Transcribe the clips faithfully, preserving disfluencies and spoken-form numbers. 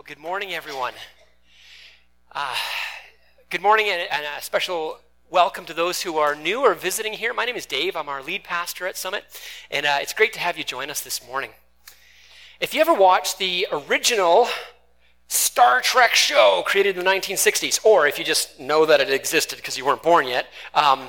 Good morning, everyone. Uh, good morning, and, and a special welcome to those who are new or visiting here. My name is Dave. I'm our lead pastor at Summit, and uh, it's great to have you join us this morning. If you ever watched the original Star Trek show created in the nineteen sixties, or if you just know that it existed because you weren't born yet, um,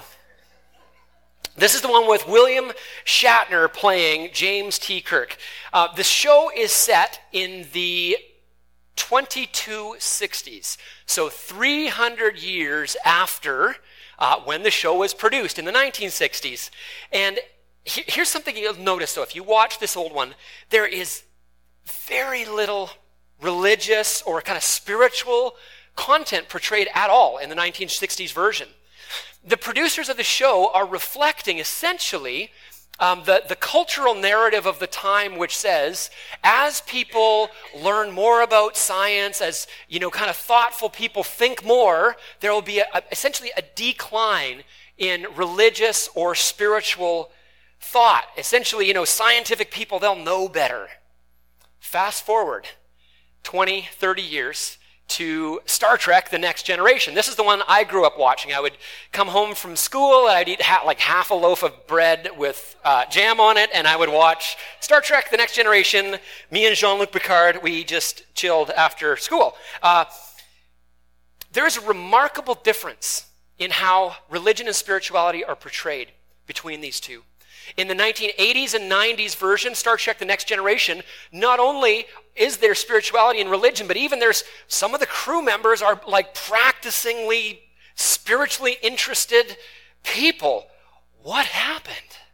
this is the one with William Shatner playing James T. Kirk. Uh, the show is set in the twenty-two sixties, so three hundred years after uh, when the show was produced in the nineteen sixties. And he- here's something you'll notice, though, if you watch this old one, there is very little religious or kind of spiritual content portrayed at all in the nineteen sixties version. The producers of the show are reflecting essentially um, the, the cultural narrative of the time, which says, as people learn more about science, as, you know, kind of thoughtful people think more, there will be a, a, essentially a decline in religious or spiritual thought. Essentially, you know, scientific people, they'll know better. Fast forward twenty, thirty years to Star Trek: The Next Generation. This is the one I grew up watching. I would come home from school, and I'd eat ha- like half a loaf of bread with uh, jam on it, and I would watch Star Trek: The Next Generation. Me and Jean-Luc Picard, we just chilled after school. Uh, there is a remarkable difference in how religion and spirituality are portrayed between these two. In the nineteen eighties and nineties version, Star Trek: The Next Generation, not only is there spirituality and religion, but even there's some of the crew members are like practicingly spiritually interested people. What happened?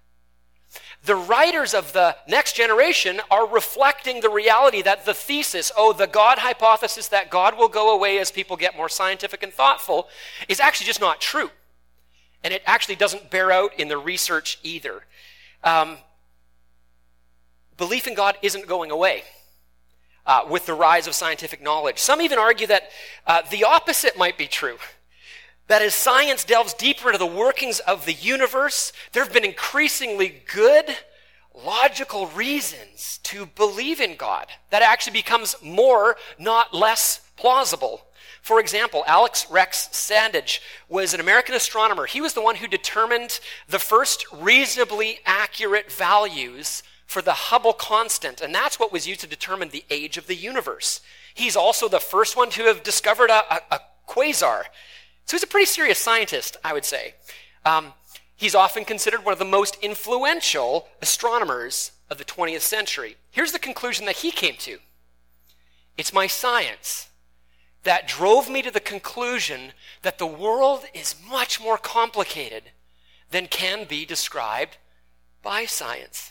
The writers of The Next Generation are reflecting the reality that the thesis, oh, the God hypothesis that God will go away as people get more scientific and thoughtful, is actually just not true. And it actually doesn't bear out in the research either. Um, belief in God isn't going away uh, with the rise of scientific knowledge. Some even argue that uh, the opposite might be true. That as science delves deeper into the workings of the universe, there have been increasingly good, logical reasons to believe in God. That actually becomes more, not less plausible. For example, Alex Rex Sandage was an American astronomer. He was the one who determined the first reasonably accurate values for the Hubble constant, and that's what was used to determine the age of the universe. He's also the first one to have discovered a, a, a quasar. So he's a pretty serious scientist, I would say. Um, he's often considered one of the most influential astronomers of the twentieth century. Here's the conclusion that he came to. It's my science that drove me to the conclusion that the world is much more complicated than can be described by science.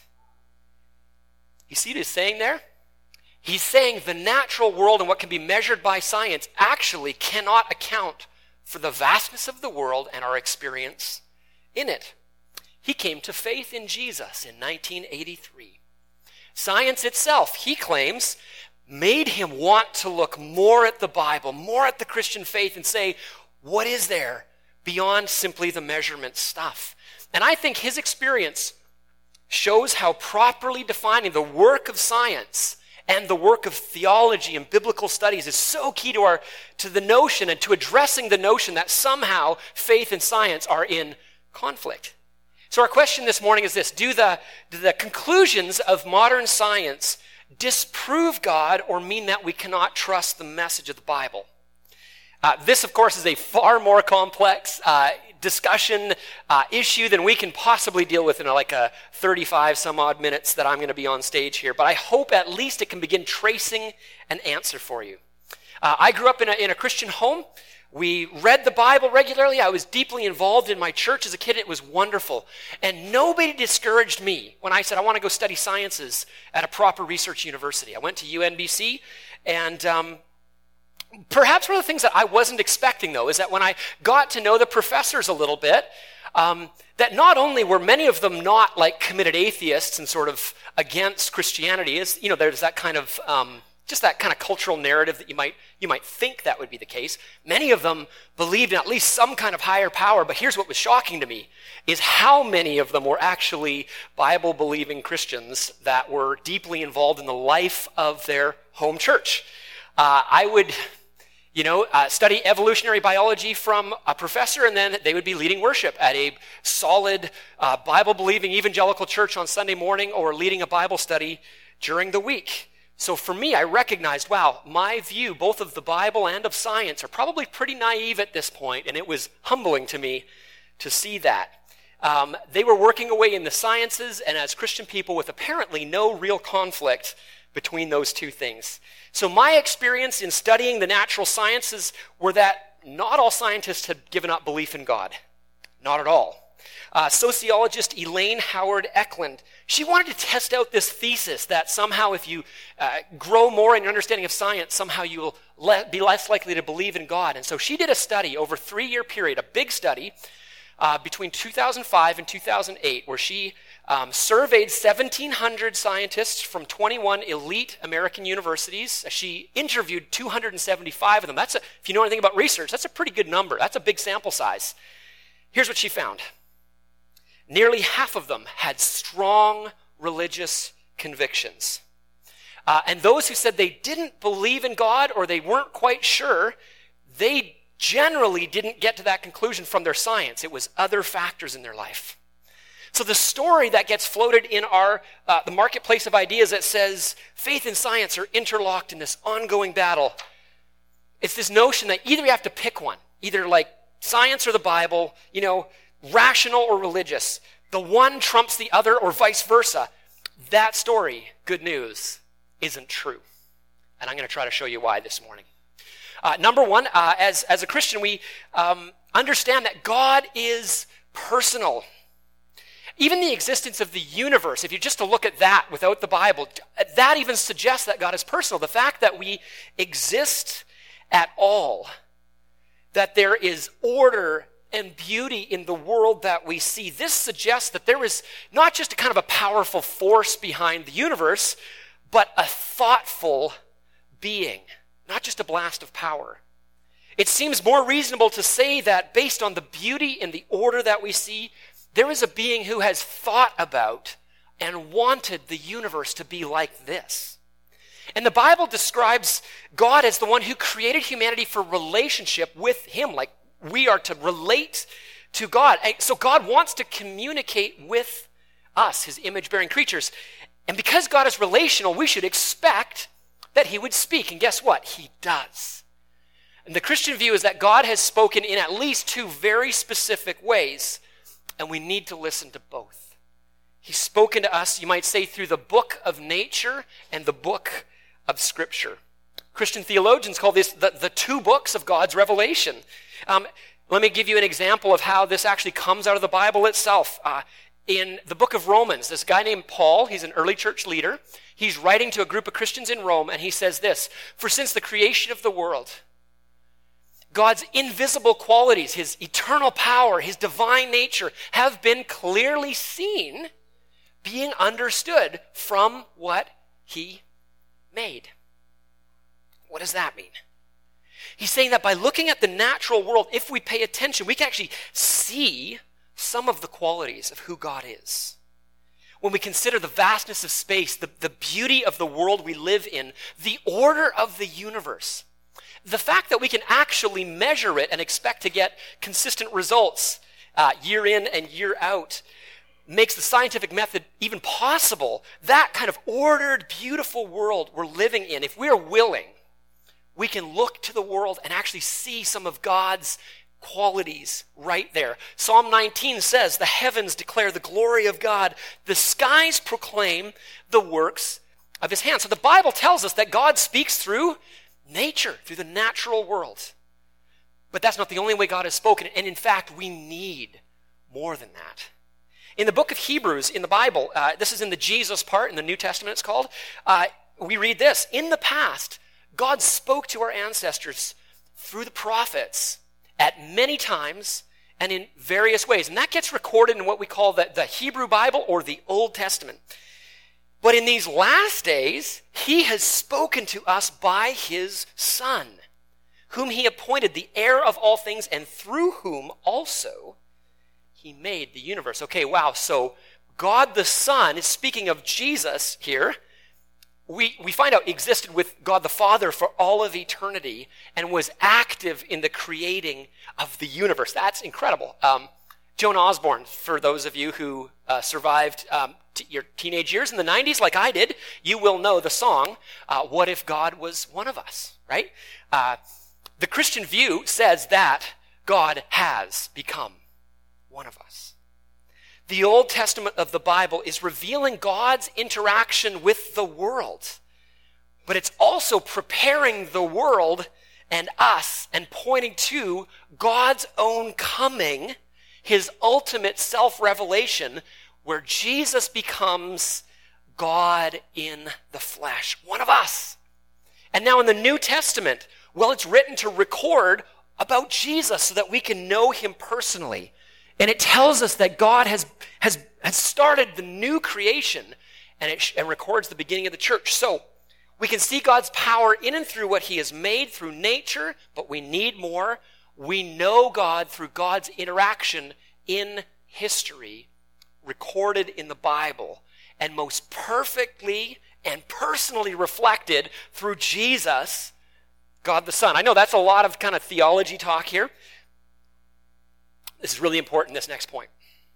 You see what he's saying there? He's saying the natural world and what can be measured by science actually cannot account for the vastness of the world and our experience in it. He came to faith in Jesus in nineteen eighty-three. Science itself, he claims, made him want to look more at the Bible, more at the Christian faith, and say, what is there beyond simply the measurement stuff? And I think his experience shows how properly defining the work of science and the work of theology and biblical studies is so key to our to the notion and to addressing the notion that somehow faith and science are in conflict. So our question this morning is this: do the, do the conclusions of modern science disprove God or mean that we cannot trust the message of the Bible? Uh, this, of course, is a far more complex uh, discussion uh, issue than we can possibly deal with in a, like a thirty-five some odd minutes that I'm going to be on stage here. But I hope at least it can begin tracing an answer for you. Uh, I grew up in a, in a Christian home. We read the Bible regularly. I was deeply involved in my church as a kid. It was wonderful. And nobody discouraged me when I said, I want to go study sciences at a proper research university. I went to U N B C, and um, perhaps one of the things that I wasn't expecting, though, is that when I got to know the professors a little bit, um, that not only were many of them not like committed atheists and sort of against Christianity, is, you know, there's that kind of... Um, just that kind of cultural narrative that you might you might think that would be the case. Many of them believed in at least some kind of higher power, but here's what was shocking to me, is how many of them were actually Bible-believing Christians that were deeply involved in the life of their home church. uh, I would, you know, uh, study evolutionary biology from a professor, and then they would be leading worship at a solid uh, Bible-believing evangelical church on Sunday morning, or leading a Bible study during the week. So for me, I recognized, wow, my view, both of the Bible and of science, are probably pretty naive at this point, and it was humbling to me to see that. Um, they were working away in the sciences, and as Christian people with apparently no real conflict between those two things. So my experience in studying the natural sciences were that not all scientists had given up belief in God. Not at all. Uh, sociologist Elaine Howard Eklund, she wanted to test out this thesis that somehow if you uh, grow more in your understanding of science, somehow you will le- be less likely to believe in God. And so she did a study over a three-year period, a big study, uh, between two thousand five and two thousand eight, where she um, surveyed seventeen hundred scientists from twenty-one elite American universities. She interviewed two hundred seventy-five of them. That's a, if you know anything about research, that's a pretty good number. That's a big sample size. Here's what she found. Nearly half of them had strong religious convictions. Uh, and those who said they didn't believe in God, or they weren't quite sure, they generally didn't get to that conclusion from their science. It was other factors in their life. So the story that gets floated in our uh, the marketplace of ideas that says faith and science are interlocked in this ongoing battle, it's this notion that either you have to pick one, either like science or the Bible, you know, rational or religious. The one trumps the other, or vice versa. That story, good news, isn't true. And I'm going to try to show you why this morning. Uh, number one, uh, as, as a Christian, we um, understand that God is personal. Even the existence of the universe, if you just to look at that without the Bible, that even suggests that God is personal. The fact that we exist at all, that there is order and beauty in the world that we see, this suggests that there is not just a kind of a powerful force behind the universe, but a thoughtful being, not just a blast of power. It seems more reasonable to say that based on the beauty and the order that we see, there is a being who has thought about and wanted the universe to be like this. And the Bible describes God as the one who created humanity for relationship with him, like we are to relate to God. So God wants to communicate with us, his image-bearing creatures. And because God is relational, we should expect that he would speak. And guess what? He does. And the Christian view is that God has spoken in at least two very specific ways, and we need to listen to both. He's spoken to us, you might say, through the book of nature and the book of Scripture. Christian theologians call this the, the two books of God's revelation. Um, let me give you an example of how this actually comes out of the Bible itself. Uh, in the book of Romans, this guy named Paul, he's an early church leader. He's writing to a group of Christians in Rome, and he says this: "For since the creation of the world, God's invisible qualities, his eternal power, his divine nature, have been clearly seen, being understood from what he made." What does that mean? He's saying that by looking at the natural world, if we pay attention, we can actually see some of the qualities of who God is. When we consider the vastness of space, the, the beauty of the world we live in, the order of the universe, the fact that we can actually measure it and expect to get consistent results uh, year in and year out makes the scientific method even possible. That kind of ordered, beautiful world we're living in, if we're willing, we can look to the world and actually see some of God's qualities right there. Psalm nineteen says, "The heavens declare the glory of God. The skies proclaim the works of his hands." So the Bible tells us that God speaks through nature, through the natural world. But that's not the only way God has spoken. And in fact, we need more than that. In the book of Hebrews, in the Bible, uh, this is in the Jesus part, in the New Testament it's called, uh, we read this: "In the past, God spoke to our ancestors through the prophets at many times and in various ways." And that gets recorded in what we call the, the Hebrew Bible or the Old Testament. "But in these last days, he has spoken to us by his Son, whom he appointed the heir of all things, and through whom also he made the universe." Okay, wow, so God the Son is speaking of Jesus here, we, we find out existed with God the Father for all of eternity and was active in the creating of the universe. That's incredible. Um, Joan Osborne, for those of you who uh, survived um, t- your teenage years in the nineties like I did, you will know the song, uh, What If God Was One of Us, right? Uh, the Christian view says that God has become one of us. The Old Testament of the Bible is revealing God's interaction with the world, but it's also preparing the world and us and pointing to God's own coming, his ultimate self-revelation, where Jesus becomes God in the flesh, one of us. And now in the New Testament, well, it's written to record about Jesus so that we can know him personally. And it tells us that God has, has, has started the new creation, and it and records the beginning of the church. So we can see God's power in and through what he has made through nature, but we need more. We know God through God's interaction in history, recorded in the Bible, and most perfectly and personally reflected through Jesus, God the Son. I know that's a lot of kind of theology talk here. This is really important, this next point.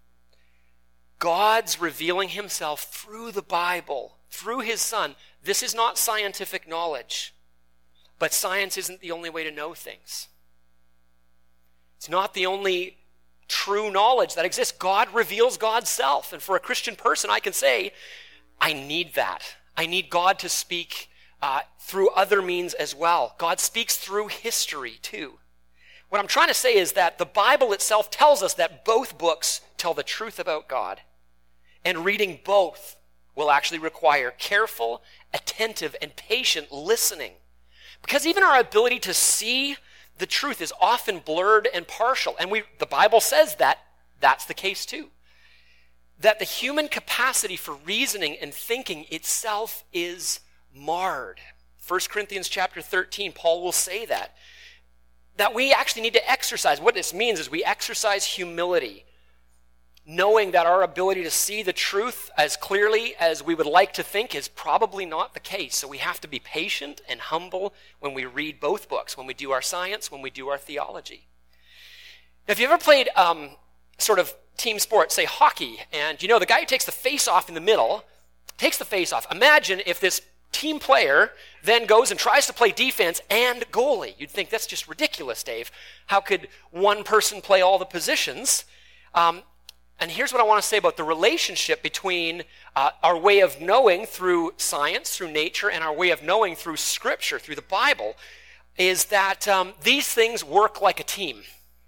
God's revealing himself through the Bible, through his Son. This is not scientific knowledge, but science isn't the only way to know things. It's not the only true knowledge that exists. God reveals God's self. And for a Christian person, I can say, I need that. I need God to speak uh, through other means as well. God speaks through history too. What I'm trying to say is that the Bible itself tells us that both books tell the truth about God. And reading both will actually require careful, attentive, and patient listening. Because even our ability to see the truth is often blurred and partial. And we, the Bible says that that's the case too. That the human capacity for reasoning and thinking itself is marred. First Corinthians chapter thirteen, Paul will say that. That we actually need to exercise. What this means is we exercise humility, knowing that our ability to see the truth as clearly as we would like to think is probably not the case. So we have to be patient and humble when we read both books, when we do our science, when we do our theology. Now, if you ever played um, sort of team sport, say hockey, and you know the guy who takes the face off in the middle, takes the face off. Imagine if this team player then goes and tries to play defense and goalie. You'd think that's just ridiculous, Dave. How could one person play all the positions? Um, and here's what I want to say about the relationship between uh, our way of knowing through science, through nature, and our way of knowing through Scripture, through the Bible, is that um, these things work like a team.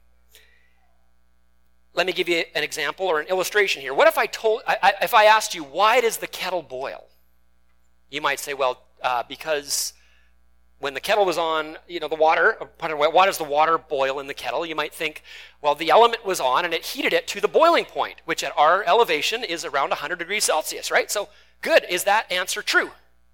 Let me give you an example or an illustration here. What if I told, I, I, if I asked you, why does the kettle boil? You might say, well, uh, because when the kettle was on, you know, the water, pardon, why does the water boil in the kettle? You might think, well, the element was on and it heated it to the boiling point, which at our elevation is around one hundred degrees Celsius, right? So, good. Is that answer true?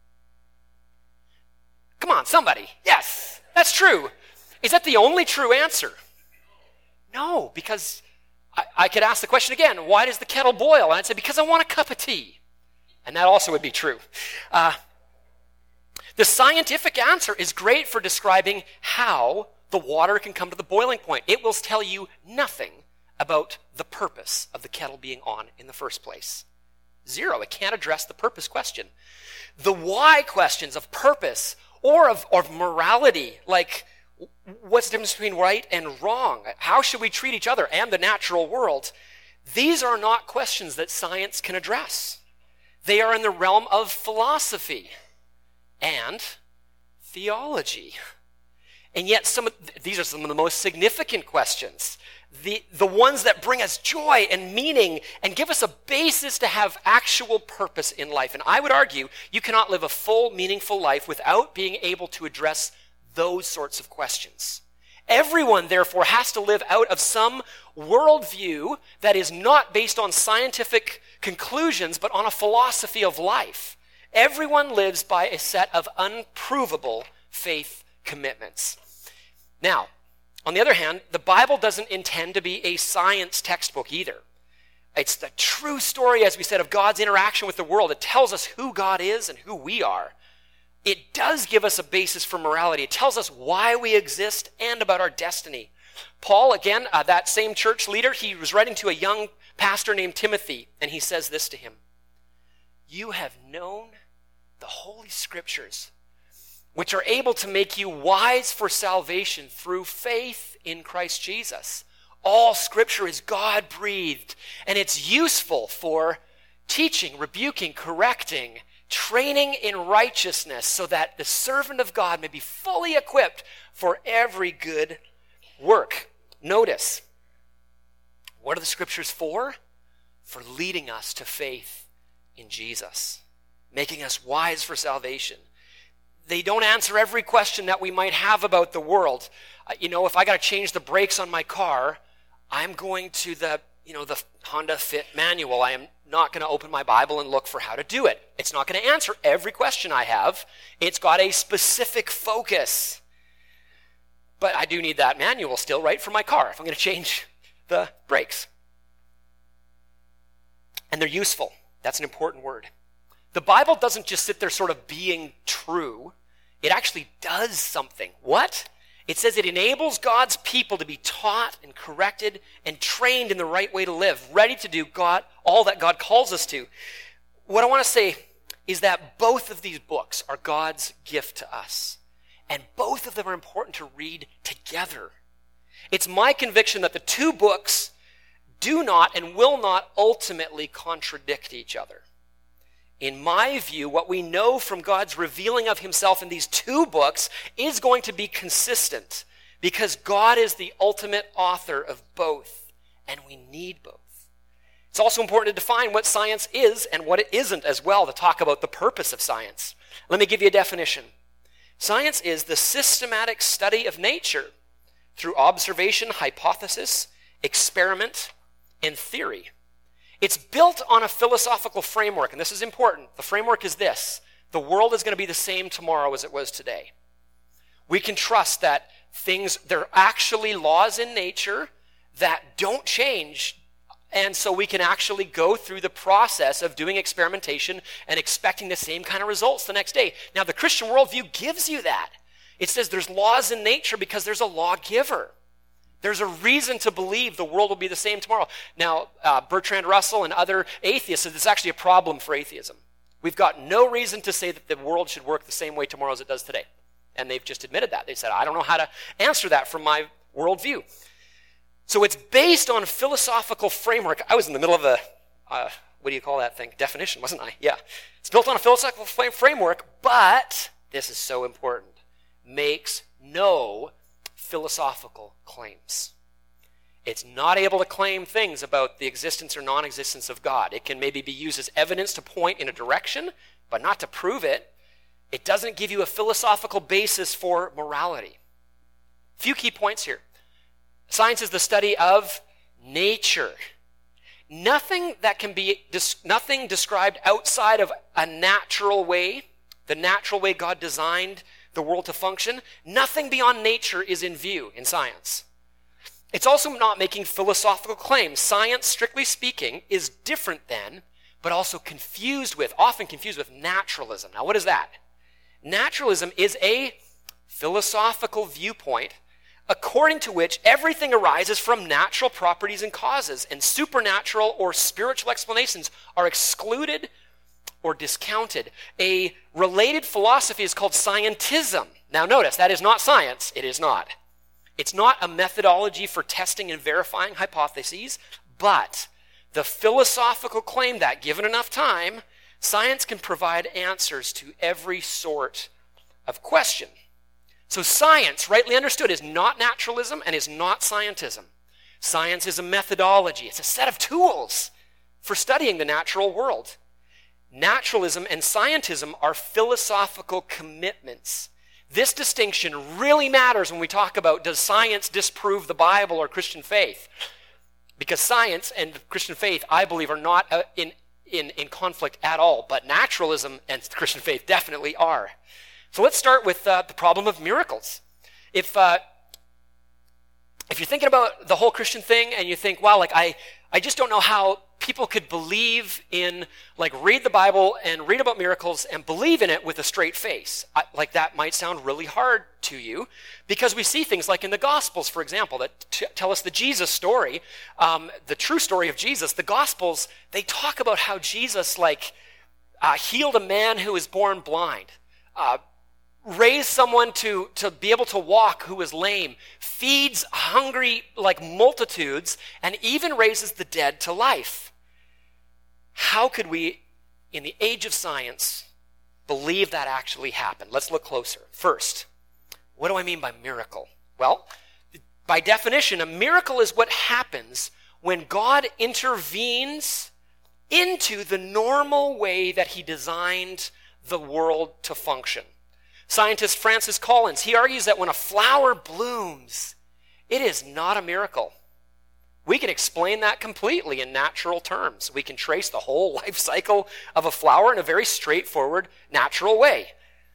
Come on, somebody. Yes, that's true. Is that the only true answer? No, because I, I could ask the question again, why does the kettle boil? And I'd say, because I want a cup of tea. And that also would be true. Uh, the scientific answer is great for describing how the water can come to the boiling point. It will tell you nothing about the purpose of the kettle being on in the first place. Zero. It can't address the purpose question. The why questions of purpose or of, of morality, like what's the difference between right and wrong? How should we treat each other and the natural world? These are not questions that science can address. They are in the realm of philosophy and theology. And yet some of, these are some of the most significant questions. The, the ones that bring us joy and meaning and give us a basis to have actual purpose in life. And I would argue you cannot live a full, meaningful life without being able to address those sorts of questions. Everyone, therefore, has to live out of some worldview that is not based on scientific conclusions, but on a philosophy of life. Everyone lives by a set of unprovable faith commitments. Now, on the other hand, the Bible doesn't intend to be a science textbook either. It's the true story, as we said, of God's interaction with the world. It tells us who God is and who we are. it does give us a basis for morality. It tells us why we exist and about our destiny. Paul, again, uh, that same church leader, he was writing to a young pastor named Timothy, and he says this to him: "You have known the Holy Scriptures, which are able to make you wise for salvation through faith in Christ Jesus. All Scripture is God-breathed, and it's useful for teaching, rebuking, correcting, training in righteousness, so that the servant of God may be fully equipped for every good work." Notice, what are the Scriptures for? For leading us to faith in Jesus, making us wise for salvation. They don't answer every question that we might have about the world. Uh, you know, if I got to change the brakes on my car, I'm going to the, you know, the Honda Fit manual. I am not going to open my Bible and look for how to do it. It's not going to answer every question I have. It's got a specific focus. But I do need that manual still, right, for my car if I'm going to change the brakes. And they're useful. That's an important word. The Bible doesn't just sit there sort of being true. It actually does something. What? It says it enables God's people to be taught and corrected and trained in the right way to live, ready to do God all that God calls us to. What I want to say is that both of these books are God's gift to us. And both of them are important to read together. It's my conviction that the two books do not and will not ultimately contradict each other. In my view, what we know from God's revealing of himself in these two books is going to be consistent, because God is the ultimate author of both, and we need both. It's also important to define what science is and what it isn't as well, to talk about the purpose of science. Let me give you a definition. Science is the systematic study of nature through observation, hypothesis, experiment, and theory. It's built on a philosophical framework, and this is important. The framework is this: the world is going to be the same tomorrow as it was today. We can trust that things, there are actually laws in nature that don't change, and so we can actually go through the process of doing experimentation and expecting the same kind of results the next day. Now, the Christian worldview gives you that. It says there's laws in nature because there's a lawgiver. There's a reason to believe the world will be the same tomorrow. Now, uh, Bertrand Russell and other atheists said it's actually a problem for atheism. We've got no reason to say that the world should work the same way tomorrow as it does today. And they've just admitted that. They said, I don't know how to answer that from my worldview. So it's based on a philosophical framework. I was in the middle of a, uh, what do you call that thing? Definition, wasn't I? Yeah. It's built on a philosophical framework, but, this is so important, makes no philosophical claims. It's not able to claim things about the existence or non-existence of God. It can maybe be used as evidence to point in a direction, but not to prove it. It doesn't give you a philosophical basis for morality. A few key points here. Science is the study of nature. Nothing that can be, nothing described outside of a natural way, the natural way God designed the world to function, nothing beyond nature is in view in science. It's also not making philosophical claims. Science, strictly speaking, is different than, but also confused with, often confused with naturalism. Now, what is that? Naturalism is a philosophical viewpoint according to which everything arises from natural properties and causes, and supernatural or spiritual explanations are excluded or discounted. A related philosophy is called scientism. Now notice, that is not science. It is not. It's not a methodology for testing and verifying hypotheses, but the philosophical claim that, given enough time, science can provide answers to every sort of question. So science, rightly understood, is not naturalism and is not scientism. Science is a methodology. It's a set of tools for studying the natural world. Naturalism and scientism are philosophical commitments. This distinction really matters when we talk about, does science disprove the Bible or Christian faith? Because science and Christian faith, I believe, are not uh, in, in, in conflict at all, but naturalism and Christian faith definitely are. So let's start with uh, the problem of miracles. If uh, if you're thinking about the whole Christian thing and you think, wow, like I, I just don't know how people could believe in, like read the Bible and read about miracles and believe in it with a straight face. I, like that might sound really hard to you because we see things like in the Gospels, for example, that t- tell us the Jesus story, um, the true story of Jesus. The Gospels, they talk about how Jesus like uh, healed a man who was born blind, uh, raised someone to, to be able to walk who was lame, feeds hungry like multitudes, and even raises the dead to life. How could we, in the age of science, believe that actually happened? Let's look closer. First, what do I mean by miracle? Well, by definition, a miracle is what happens when God intervenes into the normal way that he designed the world to function. Scientist Francis Collins, he argues that when a flower blooms, it is not a miracle. We can explain that completely in natural terms. We can trace the whole life cycle of a flower in a very straightforward, natural way.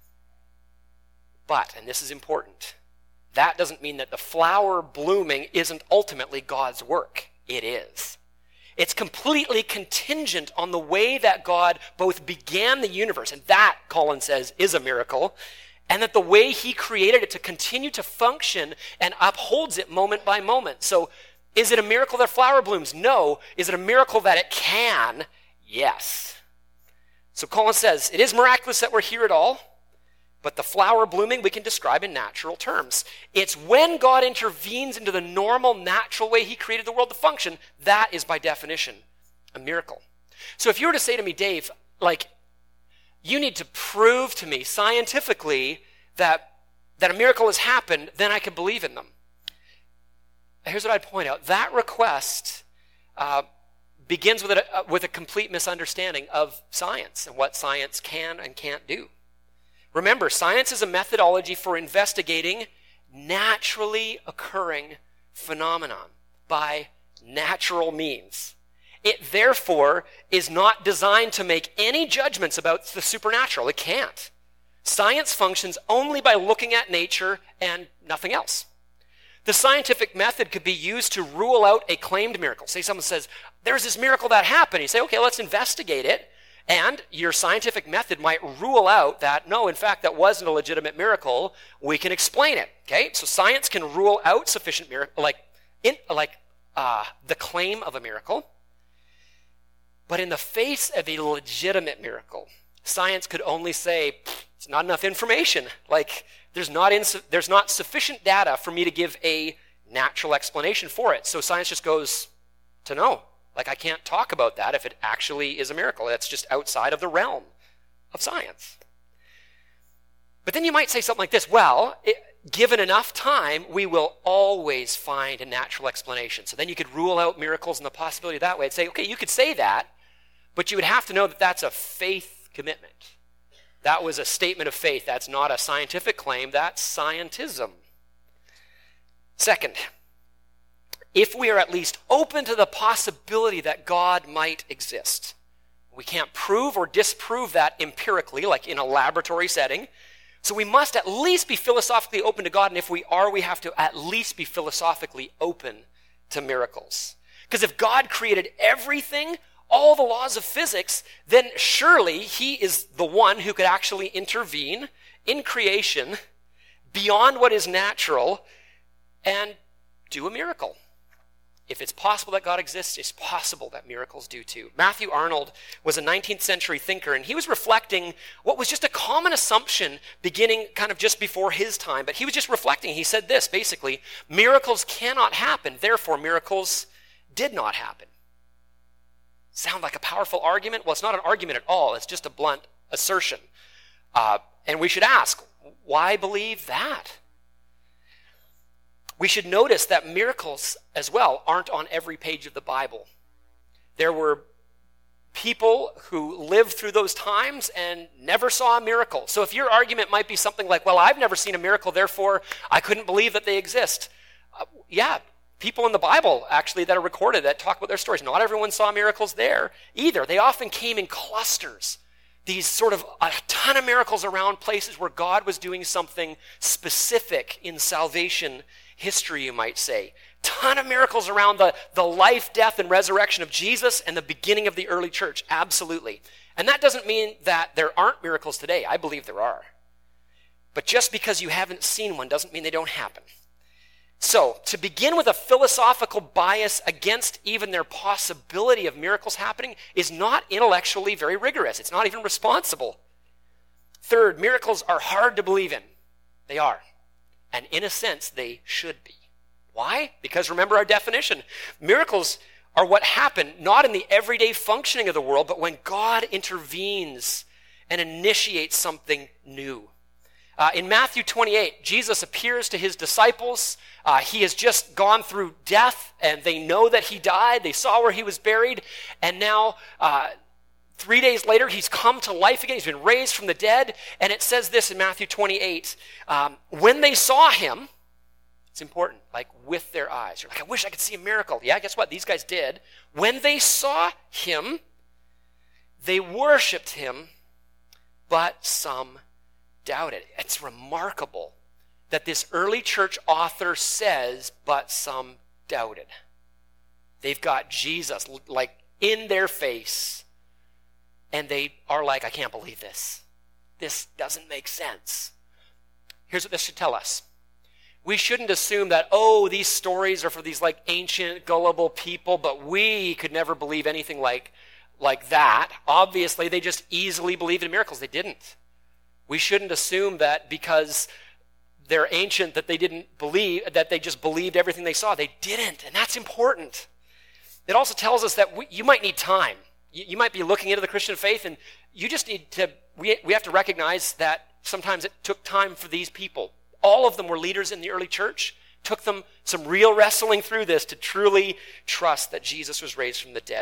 But, and this is important, that doesn't mean that the flower blooming isn't ultimately God's work. It is. It's completely contingent on the way that God both began the universe, and that, Collins says, is a miracle, and that the way he created it to continue to function and upholds it moment by moment. So, is it a miracle that a flower blooms? No. Is it a miracle that it can? Yes. So Collins says, it is miraculous that we're here at all, but the flower blooming we can describe in natural terms. It's when God intervenes into the normal, natural way he created the world to function, that is by definition a miracle. So if you were to say to me, Dave, like, you need to prove to me scientifically that, that a miracle has happened, then I can believe in them. Here's what I'd point out. That request uh, begins with a, uh, with a complete misunderstanding of science and what science can and can't do. Remember, science is a methodology for investigating naturally occurring phenomenon by natural means. It therefore is not designed to make any judgments about the supernatural. It can't. Science functions only by looking at nature and nothing else. The scientific method could be used to rule out a claimed miracle. Say someone says, there's this miracle that happened. You say, okay, let's investigate it. And your scientific method might rule out that, no, in fact, that wasn't a legitimate miracle. We can explain it. Okay, so science can rule out sufficient miracle, like, in, like uh, the claim of a miracle. But in the face of a legitimate miracle, science could only say, it's not enough information. Like, there's not, insu- there's not sufficient data for me to give a natural explanation for it. So science just goes to no. Like, I can't talk about that if it actually is a miracle. That's just outside of the realm of science. But then you might say something like this, well, it, given enough time, we will always find a natural explanation. So then you could rule out miracles and the possibility that way. I'd say, okay, you could say that, but you would have to know that that's a faith commitment. That was a statement of faith. That's not a scientific claim. That's scientism. Second, if we are at least open to the possibility that God might exist, we can't prove or disprove that empirically, like in a laboratory setting. So we must at least be philosophically open to God. And if we are, we have to at least be philosophically open to miracles. Because if God created everything, all the laws of physics, then surely he is the one who could actually intervene in creation beyond what is natural and do a miracle. If it's possible that God exists, it's possible that miracles do too. Matthew Arnold was a nineteenth century thinker, and he was reflecting what was just a common assumption beginning kind of just before his time, but he was just reflecting. He said this, basically, miracles cannot happen, therefore miracles did not happen. Sound like a powerful argument? Well, it's not an argument at all. It's just a blunt assertion. Uh, and we should ask, why believe that? We should notice that miracles as well aren't on every page of the Bible. There were people who lived through those times and never saw a miracle. So if your argument might be something like, well, I've never seen a miracle, therefore I couldn't believe that they exist. Uh, yeah, people in the Bible, actually, that are recorded that talk about their stories. Not everyone saw miracles there either. They often came in clusters. These sort of a ton of miracles around places where God was doing something specific in salvation history, you might say. ton of miracles around the, the life, death, and resurrection of Jesus and the beginning of the early church. Absolutely. And that doesn't mean that there aren't miracles today. I believe there are. But just because you haven't seen one doesn't mean they don't happen. So, to begin with a philosophical bias against even their possibility of miracles happening is not intellectually very rigorous. It's not even responsible. Third, miracles are hard to believe in. They are. And in a sense, they should be. Why? Because remember our definition. Miracles are what happen not in the everyday functioning of the world, but when God intervenes and initiates something new. Uh, in Matthew twenty-eight, Jesus appears to his disciples. Uh, he has just gone through death, and they know that he died. They saw where he was buried, and now uh, three days later, he's come to life again. He's been raised from the dead, and it says this in Matthew twenty-eight. Um, when they saw him, it's important, like with their eyes. You're like, I wish I could see a miracle. Yeah, guess what? These guys did. When they saw him, they worshiped him, but some doubted. It's remarkable that this early church author says, but some doubted. They've got Jesus like in their face, and they are like, I can't believe this. This doesn't make sense. Here's what this should tell us. We shouldn't assume that, oh, these stories are for these like ancient, gullible people, but we could never believe anything like, like that. Obviously, they just easily believed in miracles. They didn't. We shouldn't assume that because they're ancient that they didn't believe, that they just believed everything they saw. They didn't, and that's important. It also tells us that we, you might need time. You, you might be looking into the Christian faith, and you just need to, we, we have to recognize that sometimes it took time for these people. All of them were leaders in the early church. Took them some real wrestling through this to truly trust that Jesus was raised from the dead.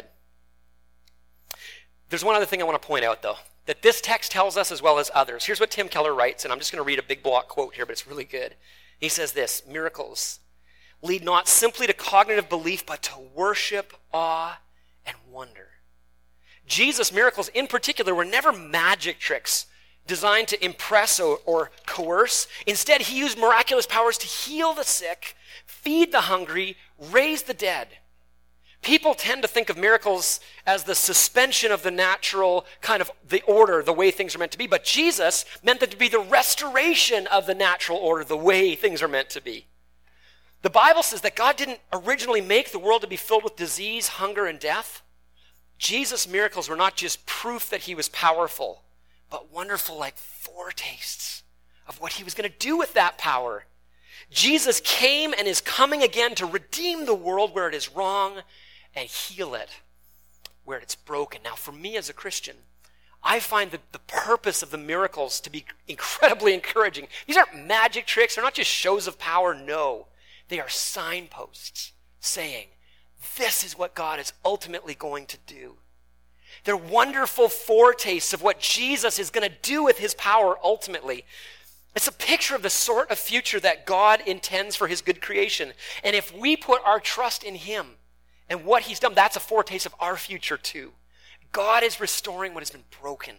There's one other thing I want to point out, though, that this text tells us as well as others. Here's what Tim Keller writes, and I'm just going to read a big block quote here, but it's really good. He says this, miracles lead not simply to cognitive belief, but to worship, awe, and wonder. Jesus' miracles in particular were never magic tricks designed to impress or, or coerce. Instead, he used miraculous powers to heal the sick, feed the hungry, raise the dead. People tend to think of miracles as the suspension of the natural, kind of the order, the way things are meant to be. But Jesus meant them to be the restoration of the natural order, the way things are meant to be. The Bible says that God didn't originally make the world to be filled with disease, hunger, and death. Jesus' miracles were not just proof that he was powerful, but wonderful like foretastes of what he was going to do with that power. Jesus came and is coming again to redeem the world where it is wrong and heal it where it's broken. Now, for me as a Christian, I find the, the purpose of the miracles to be incredibly encouraging. These aren't magic tricks. They're not just shows of power. No, they are signposts saying, this is what God is ultimately going to do. They're wonderful foretastes of what Jesus is going to do with his power ultimately. It's a picture of the sort of future that God intends for his good creation. And if we put our trust in him and what he's done, that's a foretaste of our future too. God is restoring what has been broken.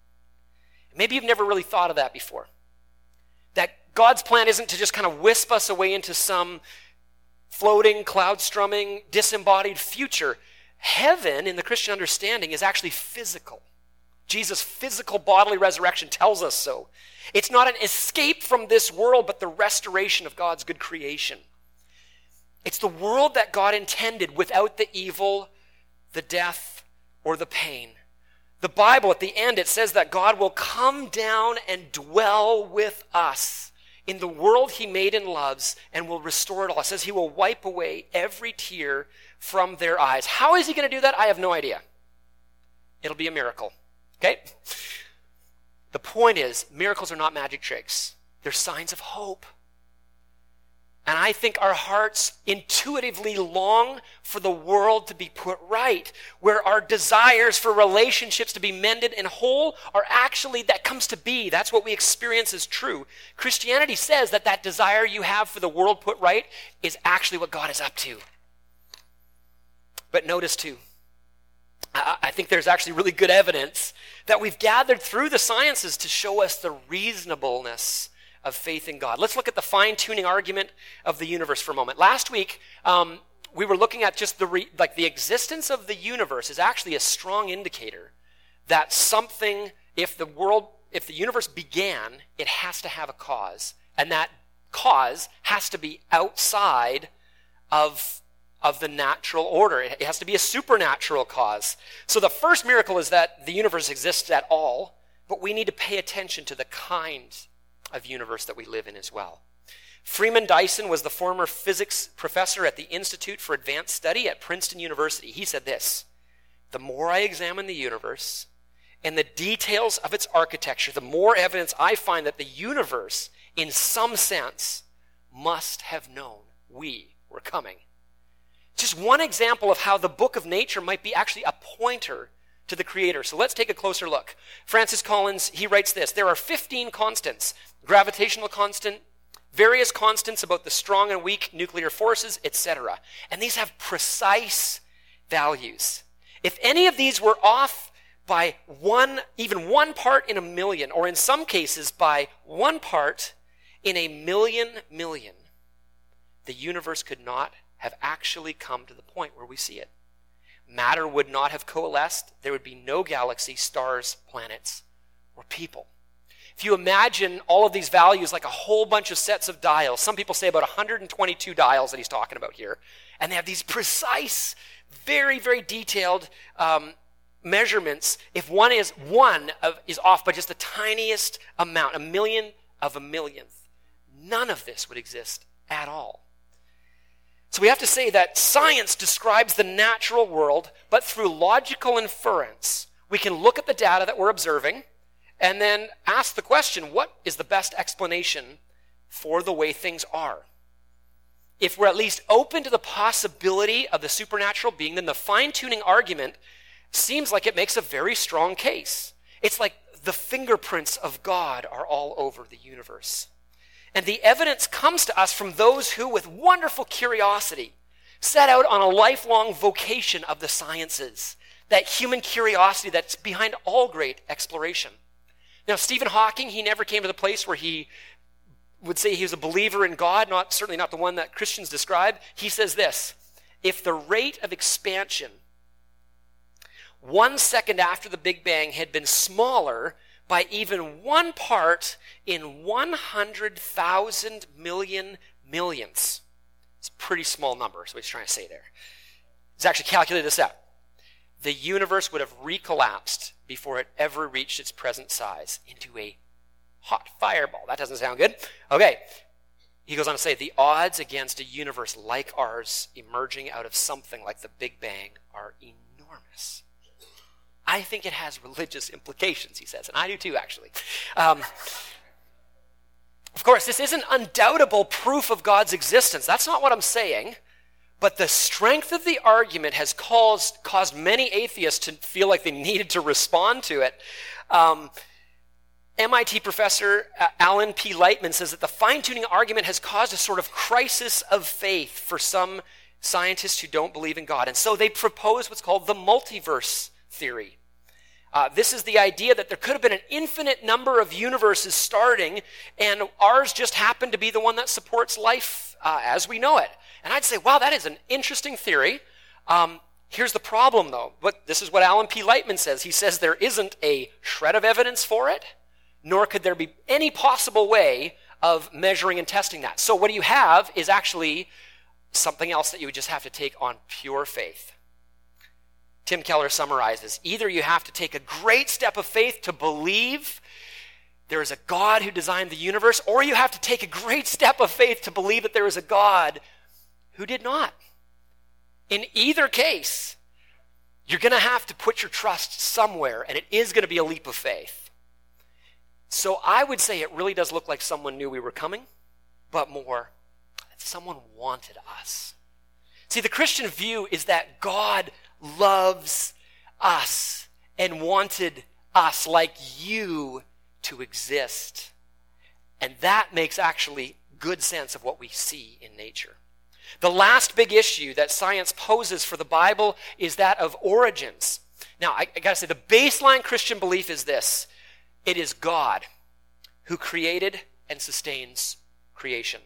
Maybe you've never really thought of that before. That God's plan isn't to just kind of wisp us away into some floating, cloud-strumming, disembodied future. Heaven, in the Christian understanding, is actually physical. Jesus' physical bodily resurrection tells us so. It's not an escape from this world, but the restoration of God's good creation. It's the world that God intended without the evil, the death, or the pain. The Bible, at the end, it says that God will come down and dwell with us in the world he made and loves and will restore it all. It says he will wipe away every tear from their eyes. How is he going to do that? I have no idea. It'll be a miracle. Okay? The point is, miracles are not magic tricks. They're signs of hope. And I think our hearts intuitively long for the world to be put right, where our desires for relationships to be mended and whole are actually, that comes to be. That's what we experience as true. Christianity says that that desire you have for the world put right is actually what God is up to. But notice too, I think there's actually really good evidence that we've gathered through the sciences to show us the reasonableness of faith in God. Let's look at the fine-tuning argument of the universe for a moment. Last week, um, we were looking at just the re- like the existence of the universe is actually a strong indicator that something, if the world, if the universe began, it has to have a cause, and that cause has to be outside of of the natural order. It has to be a supernatural cause. So the first miracle is that the universe exists at all, but we need to pay attention to the kind of universe that we live in as well. Freeman Dyson was the former physics professor at the Institute for Advanced Study at Princeton University. He said this: "The more I examine the universe and the details of its architecture, the more evidence I find that the universe, in some sense, must have known we were coming." Just one example of how the book of nature might be actually a pointer to the Creator. So let's take a closer look. Francis Collins, he writes this: "There are fifteen constants: gravitational constant, various constants about the strong and weak nuclear forces, et cetera. And these have precise values. If any of these were off by one, even one part in a million, or in some cases by one part in a million million, the universe could not have actually come to the point where we see it. Matter would not have coalesced. There would be no galaxy, stars, planets, or people." If you imagine all of these values like a whole bunch of sets of dials, some people say about one hundred twenty-two dials that he's talking about here, and they have these precise, very, very detailed um, measurements. If one is one of, is off by just the tiniest amount, a million of a millionth, none of this would exist at all. So we have to say that science describes the natural world, but through logical inference, we can look at the data that we're observing and then ask the question, what is the best explanation for the way things are? If we're at least open to the possibility of the supernatural being, then the fine-tuning argument seems like it makes a very strong case. It's like the fingerprints of God are all over the universe. And the evidence comes to us from those who, with wonderful curiosity, set out on a lifelong vocation of the sciences, that human curiosity that's behind all great exploration. Now, Stephen Hawking, he never came to the place where he would say he was a believer in God, not certainly not the one that Christians describe. He says this: "If the rate of expansion one second after the Big Bang had been smaller by even one part in one hundred thousand million millionths," it's a pretty small number, so he's trying to say there. He's actually calculated this out. "The universe would have recollapsed before it ever reached its present size into a hot fireball." That doesn't sound good. Okay. He goes on to say, "The odds against a universe like ours emerging out of something like the Big Bang are enormous." I think it has religious implications, he says, and I do too, actually. Um, of course, this isn't undoubtable proof of God's existence. That's not what I'm saying. But the strength of the argument has caused, caused many atheists to feel like they needed to respond to it. Um, M I T professor uh, Alan P. Lightman says that the fine-tuning argument has caused a sort of crisis of faith for some scientists who don't believe in God. And so they propose what's called the multiverse theory. Uh, this is the idea that there could have been an infinite number of universes starting, and ours just happened to be the one that supports life uh, as we know it. And I'd say, wow, that is an interesting theory. Um, here's the problem, though. But this is what Alan P. Lightman says. He says there isn't a shred of evidence for it, nor could there be any possible way of measuring and testing that. So what you have is actually something else that you would just have to take on pure faith. Tim Keller summarizes: either you have to take a great step of faith to believe there is a God who designed the universe, or you have to take a great step of faith to believe that there is a God who did not. In either case, you're going to have to put your trust somewhere, and it is going to be a leap of faith. So I would say it really does look like someone knew we were coming, but more, that someone wanted us. See, the Christian view is that God loves us and wanted us, like you, to exist. And that makes actually good sense of what we see in nature. The last big issue that science poses for the Bible is that of origins. Now, I, I gotta say, the baseline Christian belief is this: it is God who created and sustains creation.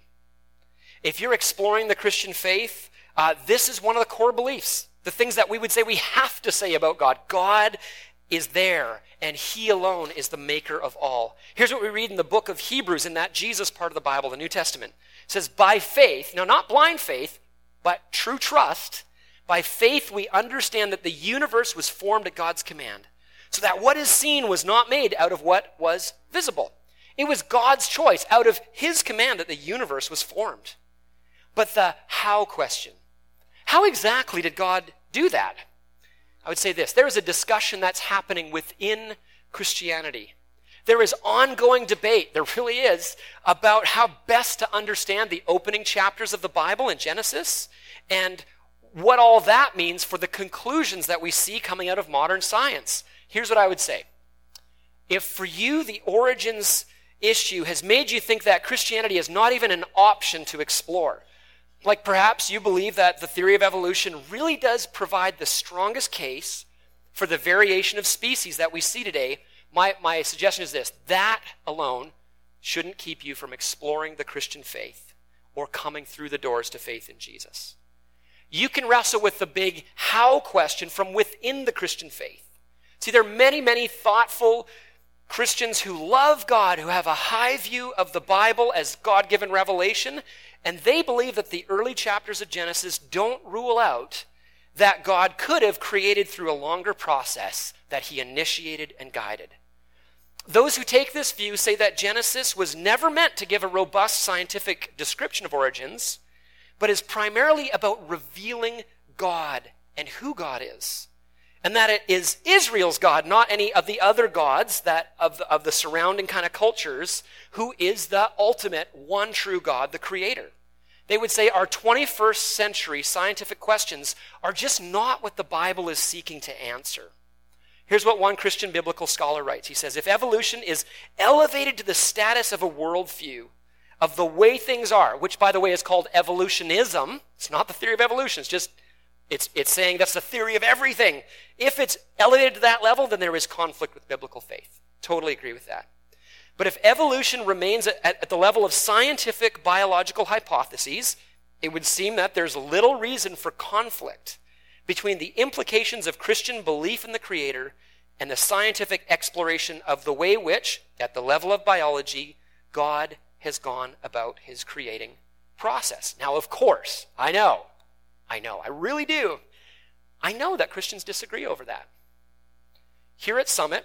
If you're exploring the Christian faith, uh, this is one of the core beliefs, the things that we would say we have to say about God. God is there, and he alone is the maker of all. Here's what we read in the book of Hebrews, in that Jesus part of the Bible, the New Testament. It says, by faith, now not blind faith, but true trust, by faith we understand that the universe was formed at God's command, so that what is seen was not made out of what was visible. It was God's choice, out of his command, that the universe was formed. But the how question, how exactly did God do that? I would say this, there is a discussion that's happening within Christianity. There is ongoing debate, there really is, about how best to understand the opening chapters of the Bible in Genesis, and what all that means for the conclusions that we see coming out of modern science. Here's what I would say. If for you the origins issue has made you think that Christianity is not even an option to explore, like perhaps you believe that the theory of evolution really does provide the strongest case for the variation of species that we see today, my, my suggestion is this: that alone shouldn't keep you from exploring the Christian faith or coming through the doors to faith in Jesus. You can wrestle with the big how question from within the Christian faith. See, there are many, many thoughtful Christians who love God, who have a high view of the Bible as God-given revelation, and they believe that the early chapters of Genesis don't rule out that God could have created through a longer process that he initiated and guided. Those who take this view say that Genesis was never meant to give a robust scientific description of origins, but is primarily about revealing God and who God is. And that it is Israel's God, not any of the other gods that of the, of the surrounding kind of cultures, who is the ultimate one true God, the creator. They would say our twenty-first century scientific questions are just not what the Bible is seeking to answer. Here's what one Christian biblical scholar writes. He says, if evolution is elevated to the status of a worldview of the way things are, which by the way is called evolutionism, it's not the theory of evolution, it's just It's, it's saying that's the theory of everything. If it's elevated to that level, then there is conflict with biblical faith. Totally agree with that. But if evolution remains at, at the level of scientific biological hypotheses, it would seem that there's little reason for conflict between the implications of Christian belief in the Creator and the scientific exploration of the way which, at the level of biology, God has gone about his creating process. Now, of course, I know, I know, I really do. I know that Christians disagree over that. Here at Summit,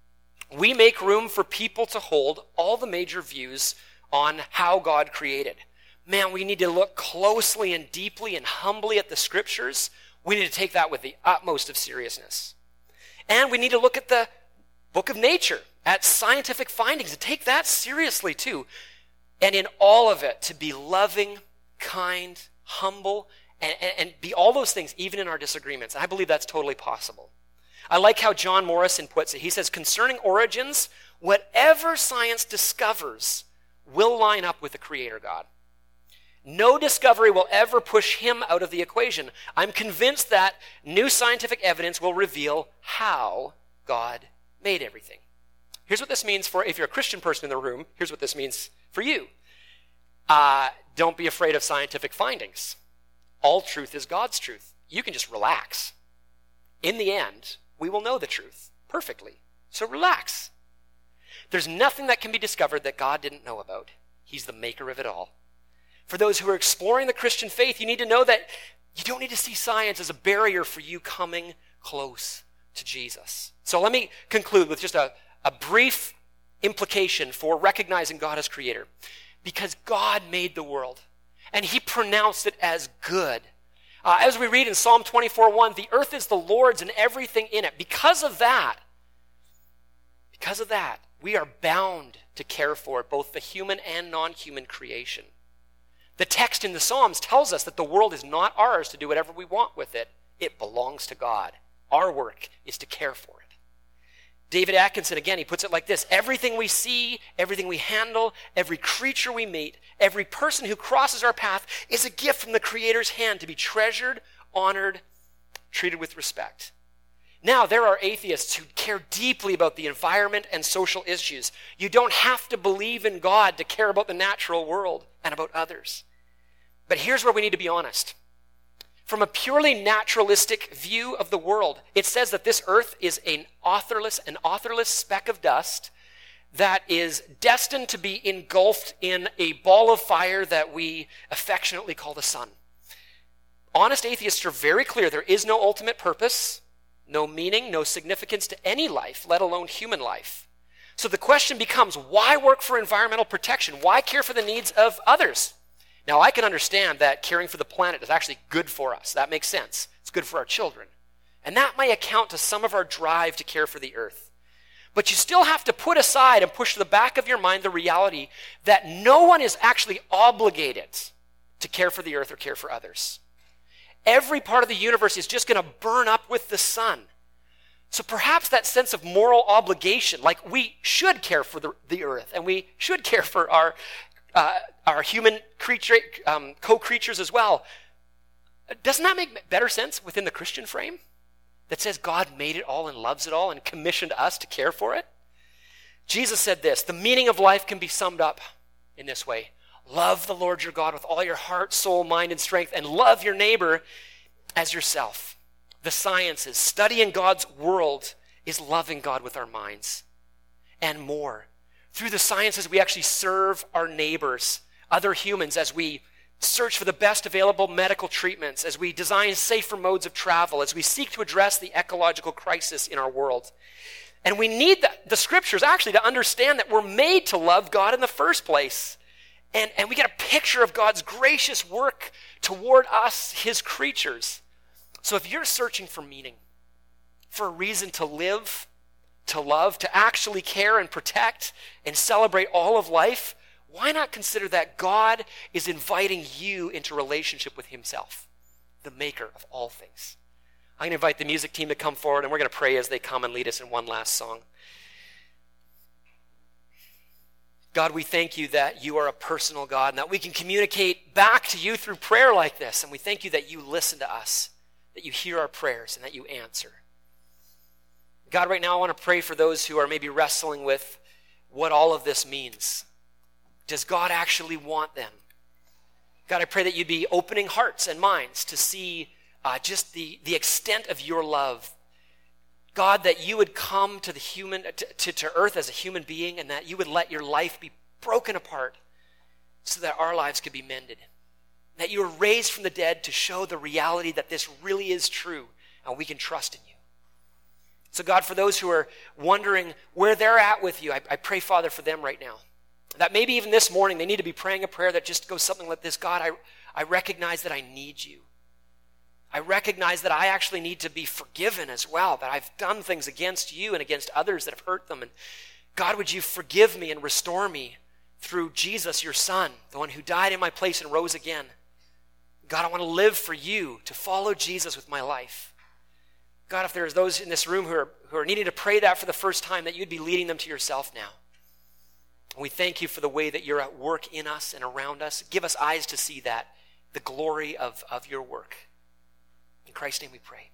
we make room for people to hold all the major views on how God created. Man, we need to look closely and deeply and humbly at the scriptures. We need to take that with the utmost of seriousness. And we need to look at the book of nature, at scientific findings, and take that seriously too. And in all of it, to be loving, kind, humble, and, and, and be all those things, even in our disagreements. I believe that's totally possible. I like how John Morrison puts it. He says, concerning origins, whatever science discovers will line up with the Creator God. No discovery will ever push him out of the equation. I'm convinced that new scientific evidence will reveal how God made everything. Here's what this means for, if you're a Christian person in the room, here's what this means for you. Uh, don't be afraid of scientific findings. All truth is God's truth. You can just relax. In the end, we will know the truth perfectly. So relax. There's nothing that can be discovered that God didn't know about. He's the maker of it all. For those who are exploring the Christian faith, you need to know that you don't need to see science as a barrier for you coming close to Jesus. So let me conclude with just a, a brief implication for recognizing God as creator. Because God made the world, and he pronounced it as good. Uh, as we read in Psalm twenty-four one, the earth is the Lord's and everything in it. Because of that, because of that, we are bound to care for both the human and non-human creation. The text in the Psalms tells us that the world is not ours to do whatever we want with it. It belongs to God. Our work is to care for it. David Atkinson, again, he puts it like this. Everything we see, everything we handle, every creature we meet, every person who crosses our path is a gift from the Creator's hand to be treasured, honored, treated with respect. Now, there are atheists who care deeply about the environment and social issues. You don't have to believe in God to care about the natural world and about others. But here's where we need to be honest. From a purely naturalistic view of the world, it says that this earth is an authorless, an authorless speck of dust that is destined to be engulfed in a ball of fire that we affectionately call the sun. Honest atheists are very clear there is no ultimate purpose, no meaning, no significance to any life, let alone human life. So the question becomes, why work for environmental protection? Why care for the needs of others? Now, I can understand that caring for the planet is actually good for us. That makes sense. It's good for our children. And that may account to some of our drive to care for the earth. But you still have to put aside and push to the back of your mind the reality that no one is actually obligated to care for the earth or care for others. Every part of the universe is just going to burn up with the sun. So perhaps that sense of moral obligation, like we should care for the, the earth and we should care for our uh, our human creature, um, co-creatures as well, doesn't that make better sense within the Christian frame? That says God made it all and loves it all and commissioned us to care for it? Jesus said this, the meaning of life can be summed up in this way. Love the Lord your God with all your heart, soul, mind, and strength, and love your neighbor as yourself. The sciences, studying God's world is loving God with our minds and more. Through the sciences, we actually serve our neighbors, other humans, as we search for the best available medical treatments, as we design safer modes of travel, as we seek to address the ecological crisis in our world. And we need the, the scriptures actually to understand that we're made to love God in the first place. And, and we get a picture of God's gracious work toward us, his creatures. So if you're searching for meaning, for a reason to live, to love, to actually care and protect and celebrate all of life, why not consider that God is inviting you into relationship with himself, the maker of all things? I'm going to invite the music team to come forward, and we're going to pray as they come and lead us in one last song. God, we thank you that you are a personal God and that we can communicate back to you through prayer like this. And we thank you that you listen to us, that you hear our prayers, and that you answer. God, right now I want to pray for those who are maybe wrestling with what all of this means. Does God actually want them? God, I pray that you'd be opening hearts and minds to see uh, just the, the extent of your love. God, that you would come to the human to, to, to earth as a human being, and that you would let your life be broken apart so that our lives could be mended. That you were raised from the dead to show the reality that this really is true and we can trust in you. So God, for those who are wondering where they're at with you, I, I pray, Father, for them right now. That maybe even this morning they need to be praying a prayer that just goes something like this. God, I, I recognize that I need you. I recognize that I actually need to be forgiven as well, that I've done things against you and against others that have hurt them. And God, would you forgive me and restore me through Jesus, your Son, the one who died in my place and rose again. God, I want to live for you, to follow Jesus with my life. God, if there's those in this room who are, who are needing to pray that for the first time, that you'd be leading them to yourself now. And we thank you for the way that you're at work in us and around us. Give us eyes to see that, the glory of, of your work. In Christ's name we pray.